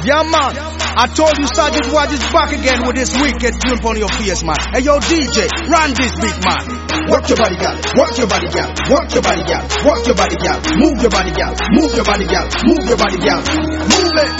Yeah, man. I told you Sergeant Watch is back again with this wicked tune on your face, man. Hey, yo, DJ, run this beat, man. Work your body, girl. Work your body, girl. Work your body, girl. Work your body, girl. Move your body, girl. Move your body, girl. Move your body, girl. Move it.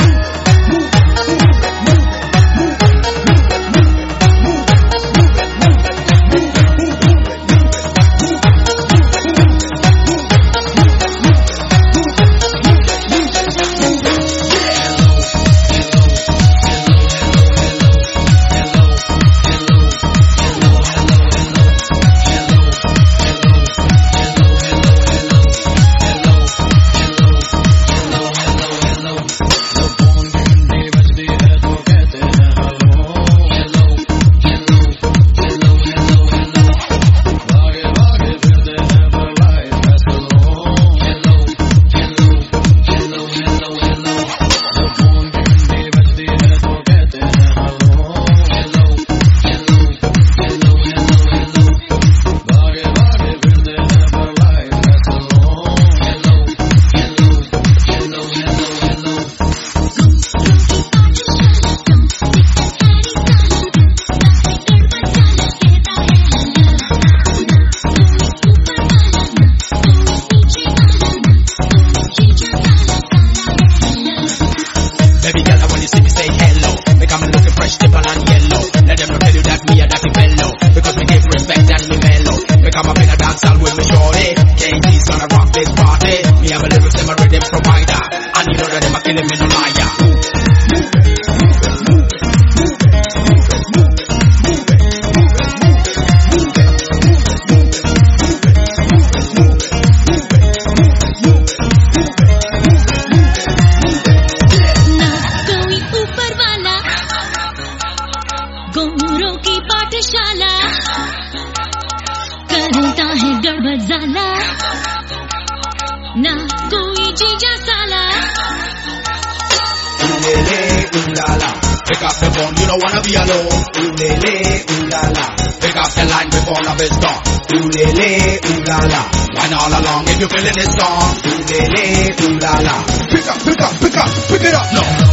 Pick up the phone, you don't wanna be alone. Ooh lele, ooh la la. Pick up the line before love is gone. Ooh lele, ooh la la. Wine all along if you're feeling this song. Ooh lele, ooh la la. Pick up, pick up, pick up, pick it up, no.